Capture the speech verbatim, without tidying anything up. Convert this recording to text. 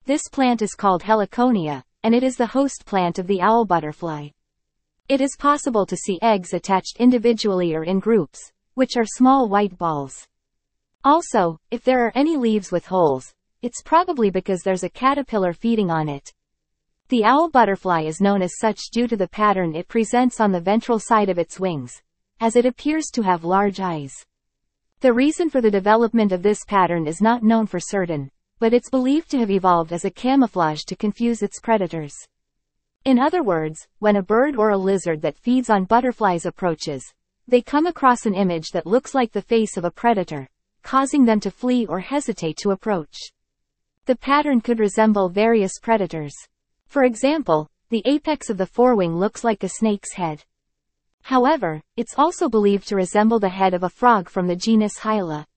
This plant is called Heliconia, and it is the host plant of the owl butterfly. It is possible to see eggs attached individually or in groups, which are small white balls. Also, if there are any leaves with holes, it's probably because there's a caterpillar feeding on it. The owl butterfly is known as such due to the pattern it presents on the ventral side of its wings, as it appears to have large eyes. The reason for the development of this pattern is not known for certain, but it's believed to have evolved as a camouflage to confuse its predators. In other words, when a bird or a lizard that feeds on butterflies approaches, they come across an image that looks like the face of a predator, causing them to flee or hesitate to approach. The pattern could resemble various predators. For example, the apex of the forewing looks like a snake's head. However, it's also believed to resemble the head of a frog from the genus Hyla.